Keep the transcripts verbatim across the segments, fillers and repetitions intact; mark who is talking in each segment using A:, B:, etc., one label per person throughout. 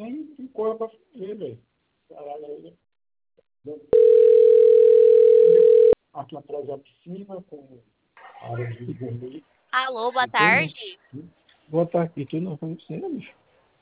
A: tem, tem coisa pra fazer, velho. Caralho, aí. Aqui atrás da piscina, com área de dormir.
B: Alô, boa
A: E tem, né?
B: tarde.
A: Boa tarde, e tu não foi você, bicho?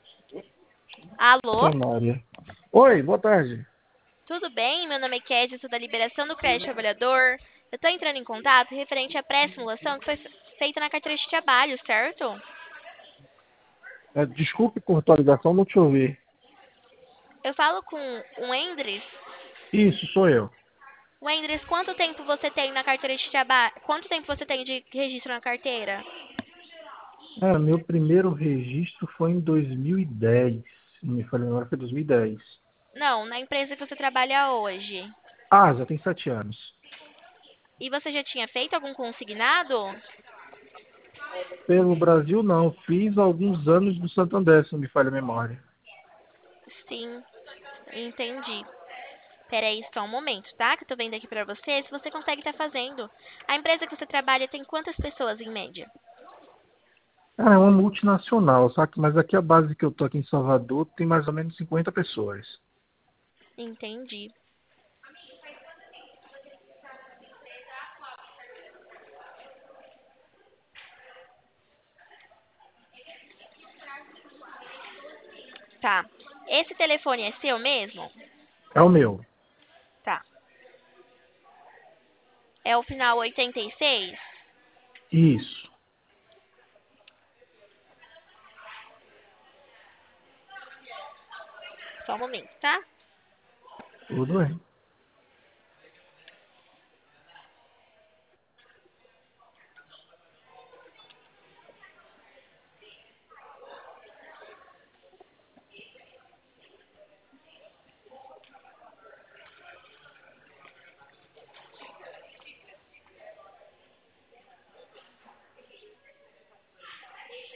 B: Alô,
A: Cenária. Oi, boa tarde.
B: tudo bem? Meu nome é Kézia, sou da Liberação do Crédito Trabalhador. Eu estou entrando em contato referente à pré-simulação que foi feita na carteira de trabalho, certo?
A: É, desculpe, cortou a ligação, não te ouvi.
B: Eu falo com o Endres.
A: Isso, sou eu.
B: O Endres, quanto tempo você tem na carteira de trabalho? Quanto tempo você tem de registro na carteira?
A: É, meu primeiro registro foi em dois mil e dez. Se não me falha agora, foi dois mil e dez.
B: Não, na empresa que você trabalha hoje.
A: Ah, já tem sete anos.
B: E você já tinha feito algum consignado?
A: Pelo Brasil, não. Fiz alguns anos do Santander, se não me falha a memória.
B: Sim, entendi. Peraí só um momento, tá? Que eu tô vendo aqui pra você, se você consegue estar fazendo. A empresa que você trabalha tem quantas pessoas em média?
A: Ah, é uma multinacional, sabe? Mas aqui a base que eu tô aqui em Salvador tem mais ou menos cinquenta pessoas.
B: Entendi. Tá. Esse telefone é seu mesmo?
A: É o meu.
B: Tá. É o final oitenta e seis?
A: Isso.
B: Só um momento, tá?
A: Tudo bem.